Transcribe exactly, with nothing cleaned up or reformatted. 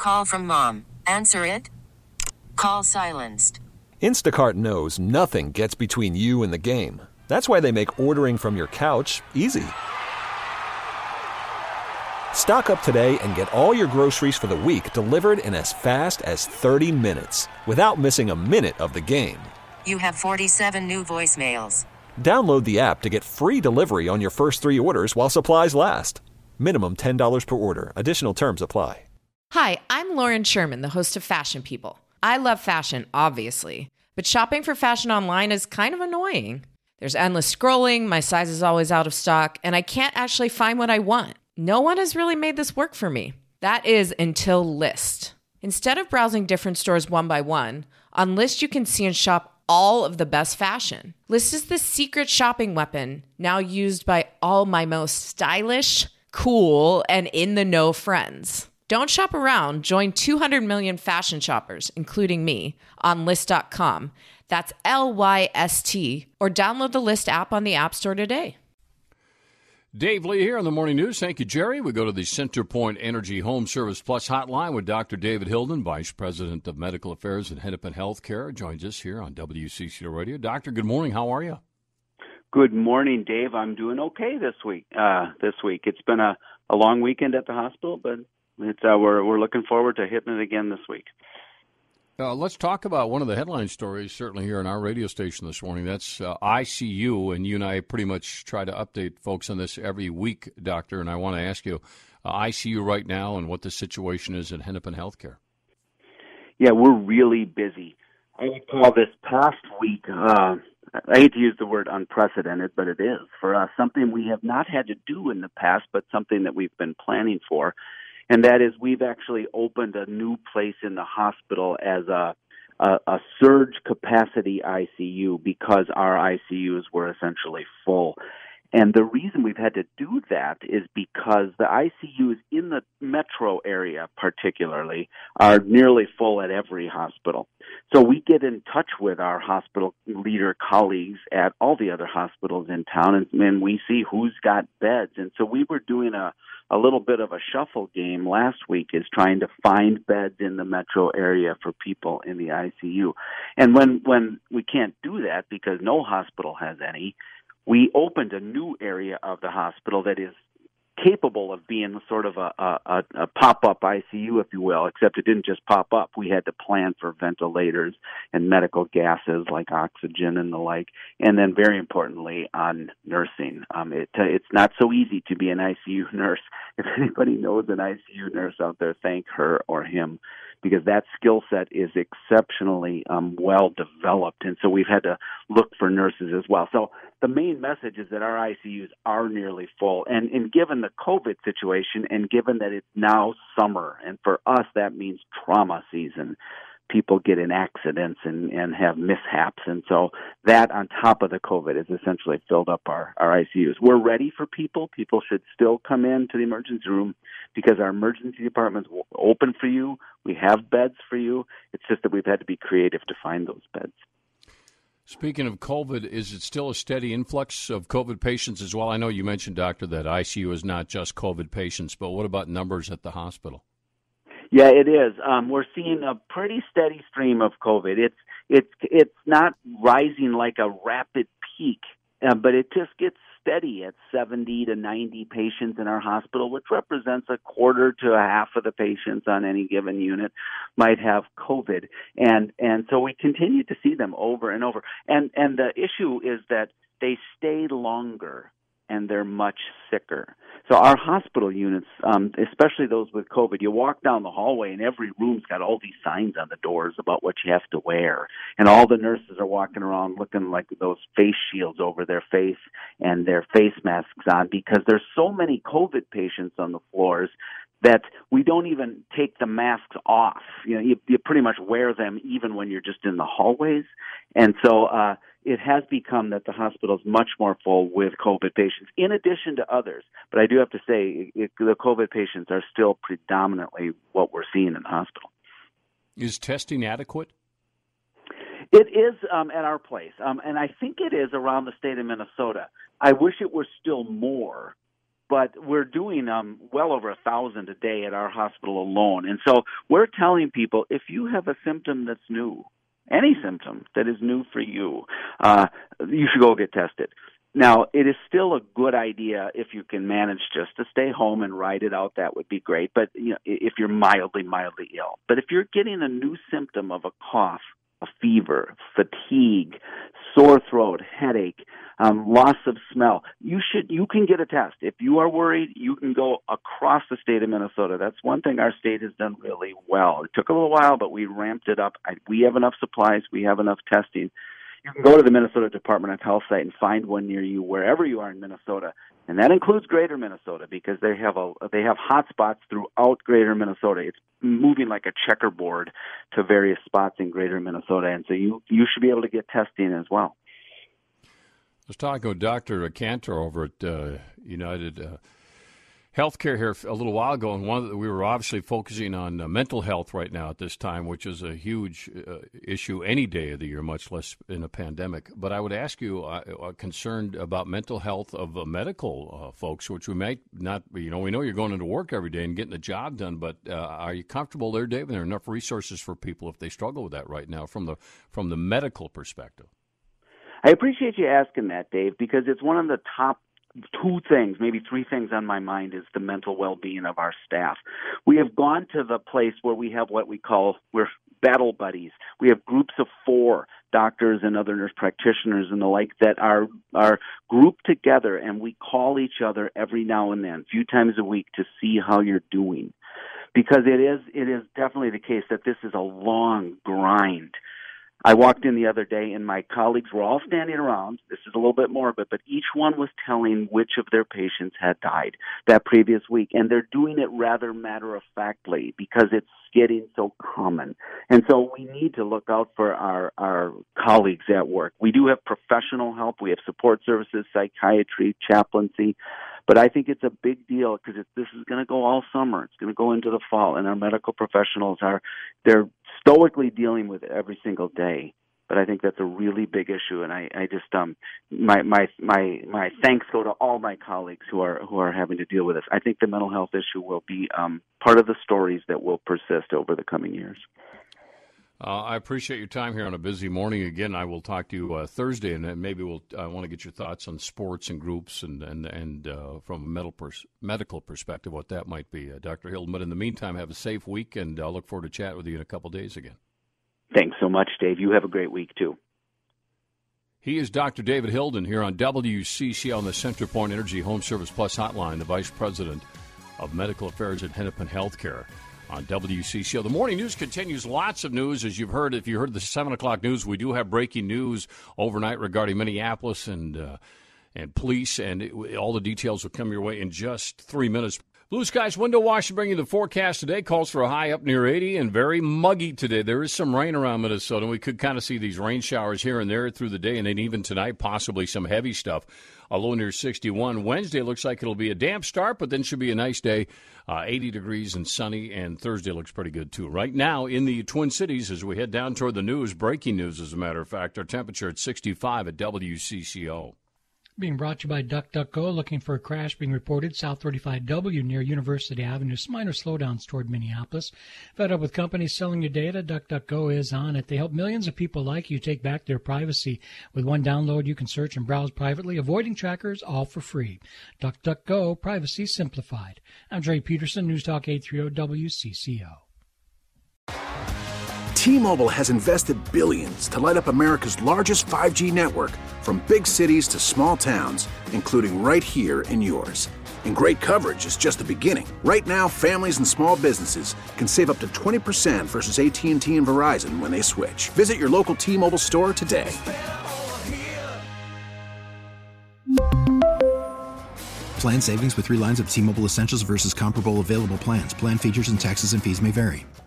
Call from mom. Answer it. Call silenced. Instacart knows nothing gets between you and the game. That's why they make ordering from your couch easy. Stock up today and get all your groceries for the week delivered in as fast as thirty minutes without missing a minute of the game. You have forty-seven new voicemails. Download the app to get free delivery on your first three orders while supplies last. Minimum ten dollars per order. Additional terms apply. Hi, I'm Lauren Sherman, the host of Fashion People. I love fashion, obviously, but shopping for fashion online is kind of annoying. There's endless scrolling, my size is always out of stock, and I can't actually find what I want. No one has really made this work for me. That is until Lyst. Instead of browsing different stores one by one, on Lyst you can see and shop all of the best fashion. Lyst is the secret shopping weapon now used by all my most stylish, cool, and in-the-know friends. Don't shop around. Join two hundred million fashion shoppers, including me, on Lyst dot com. That's L Y S T, or download the Lyst app on the App Store today. Dave Lee here on the Morning News. Thank you, Jerry. We go to the CenterPoint Energy Home Service Plus hotline with Doctor David Hilden, Vice President of Medical Affairs at Hennepin Healthcare, joins us here on W C C Radio. Doctor, good morning. How are you? Good morning, Dave. I'm doing okay this week. Uh, this week, it's been a, a long weekend at the hospital, but it's uh, we're we're looking forward to hitting it again this week. Uh, let's talk about one of the headline stories, certainly here on our radio station this morning. That's uh, I C U, and you and I pretty much try to update folks on this every week, Doctor, and I want to ask you, uh, I C U right now and what the situation is at Hennepin Healthcare. Yeah, we're really busy. I would call this past week, uh, I hate to use the word unprecedented, but it is, for us, something we have not had to do in the past, but something that we've been planning for. And that is, we've actually opened a new place in the hospital as a, a, a surge capacity I C U because our I C Us were essentially full. And the reason we've had to do that is because the I C Us in the metro area particularly are nearly full at every hospital. So we get in touch with our hospital leader colleagues at all the other hospitals in town, and, and we see who's got beds. And so we were doing a a little bit of a shuffle game last week, is trying to find beds in the metro area for people in the I C U. And when, when we can't do that because no hospital has any, we opened a new area of the hospital that is capable of being sort of a, a, a pop-up I C U, if you will, except it didn't just pop up. We had to plan for ventilators and medical gases like oxygen and the like, and then very importantly on nursing. Um, it, it's not so easy to be an I C U nurse. If anybody knows an I C U nurse out there, thank her or him, because that skill set is exceptionally um, well developed, and so we've had to look for nurses as well. So the main message is that our I C Us are nearly full, and, and given the COVID situation, and given that it's now summer, and for us that means trauma season, people get in accidents and, and have mishaps, and so that on top of the COVID has essentially filled up our, our I C Us. We're ready for people. People should still come in to the emergency room because our emergency department's open for you. We have beds for you. It's just that we've had to be creative to find those beds. Speaking of COVID, is it still a steady influx of COVID patients as well? I know you mentioned, Doctor, that I C U is not just COVID patients, but what about numbers at the hospital? Yeah, it is. Um, we're seeing a pretty steady stream of COVID. It's it's it's not rising like a rapid peak, uh, but it just gets steady at seventy to ninety patients in our hospital, which represents a quarter to a half of the patients on any given unit might have COVID. And and so we continue to see them over and over. And and the issue is that they stay longer and they're much sicker. So our hospital units, um, especially those with COVID, you walk down the hallway and every room's got all these signs on the doors about what you have to wear. And all the nurses are walking around looking like those face shields over their face and their face masks on because there's so many COVID patients on the floors that we don't even take the masks off. You know, you, you pretty much wear them even when you're just in the hallways. And so uh, it has become that the hospital is much more full with COVID patients, in addition to others. But I do have to say, it, the COVID patients are still predominantly what we're seeing in the hospital. Is testing adequate? It is um, at our place, um, and I think it is around the state of Minnesota. I wish it were still more. but we're doing um, well over a thousand a day at our hospital alone. And so we're telling people, if you have a symptom that's new, any symptom that is new for you, uh, you should go get tested. Now, it is still a good idea if you can manage just to stay home and ride it out. That would be great. But you know, if you're mildly, mildly ill. But if you're getting a new symptom of a cough, a fever, fatigue, sore throat, headache, um, loss of smell, you should you can get a test. If you are worried, you can go across the state of Minnesota. That's one thing our state has done really well. It took a little while, but we ramped it up. I, we have enough supplies. We have enough testing. You can go to the Minnesota Department of Health site and find one near you wherever you are in Minnesota, and that includes Greater Minnesota because they have a they have hot spots throughout Greater Minnesota. It's moving like a checkerboard to various spots in Greater Minnesota, and so you you should be able to get testing as well. I was talking with Doctor Cantor over at uh, United uh, Healthcare here a little while ago, and one of the, we were obviously focusing on uh, mental health right now at this time, which is a huge uh, issue any day of the year, much less in a pandemic. But I would ask you, uh, uh, concerned about mental health of uh, medical uh, folks, which we might not, you know, we know you're going into work every day and getting the job done, but uh, are you comfortable there, Dave? Are there enough resources for people if they struggle with that right now from the from the medical perspective? I appreciate you asking that, Dave, because it's one of the top two things, maybe three things on my mind is the mental well-being of our staff. We have gone to the place where we have what we call, we're battle buddies. We have groups of four doctors and other nurse practitioners and the like that are are grouped together, and we call each other every now and then, a few times a week, to see how you're doing. Because it is it is definitely the case that this is a long grind. I walked in the other day, and my colleagues were all standing around. This is a little bit morbid, but each one was telling which of their patients had died that previous week, and they're doing it rather matter-of-factly because it's getting so common. And so we need to look out for our, our colleagues at work. We do have professional help. We have support services, psychiatry, chaplaincy. But I think it's a big deal because this is going to go all summer. It's going to go into the fall, and our medical professionals are they're stoically dealing with it every single day. But I think that's a really big issue, and I, I just um my my my my thanks go to all my colleagues who are who are having to deal with this. I think the mental health issue will be um part of the stories that will persist over the coming years. Uh, I appreciate your time here on a busy morning. Again, I will talk to you uh, Thursday, and then maybe we'll. I want to get your thoughts on sports and groups, and and and uh, from a medical pers- medical perspective, what that might be, uh, Doctor Hilden. But in the meantime, have a safe week, and I'll look forward to chat with you in a couple days again. Thanks so much, Dave. You have a great week too. He is Doctor David Hilden here on W C C on the CenterPoint Energy Home Service Plus Hotline, the Vice President of Medical Affairs at Hennepin Healthcare. On W C C O. The morning news continues. Lots of news, as you've heard. If you heard the seven o'clock news, we do have breaking news overnight regarding Minneapolis and uh, and police, and it, all the details will come your way in just three minutes. Blue skies, window wash, bring you the forecast today. Calls for a high up near eighty and very muggy today. There is some rain around Minnesota, and we could kind of see these rain showers here and there through the day, and then even tonight, possibly some heavy stuff. A low near sixty-one. Wednesday looks like it'll be a damp start, but then should be a nice day, uh, eighty degrees and sunny, and Thursday looks pretty good, too. Right now, in the Twin Cities, as we head down toward the news, breaking news, as a matter of fact, our temperature at sixty-five at W C C O. Being brought to you by DuckDuckGo. Looking for a crash being reported South thirty-five W near University Avenue. Some minor slowdowns toward Minneapolis. Fed up with companies selling your data? DuckDuckGo is on it. They help millions of people like you take back their privacy. With one download, you can search and browse privately, avoiding trackers, all for free. DuckDuckGo, privacy simplified. I'm Dre Peterson, News Talk eight thirty W C C O. T-Mobile has invested billions to light up America's largest five G network, from big cities to small towns, including right here in yours. And great coverage is just the beginning. Right now, families and small businesses can save up to twenty percent versus A T and T and Verizon when they switch. Visit your local T-Mobile store today. Plan savings with three lines of T-Mobile Essentials versus comparable available plans. Plan features and taxes and fees may vary.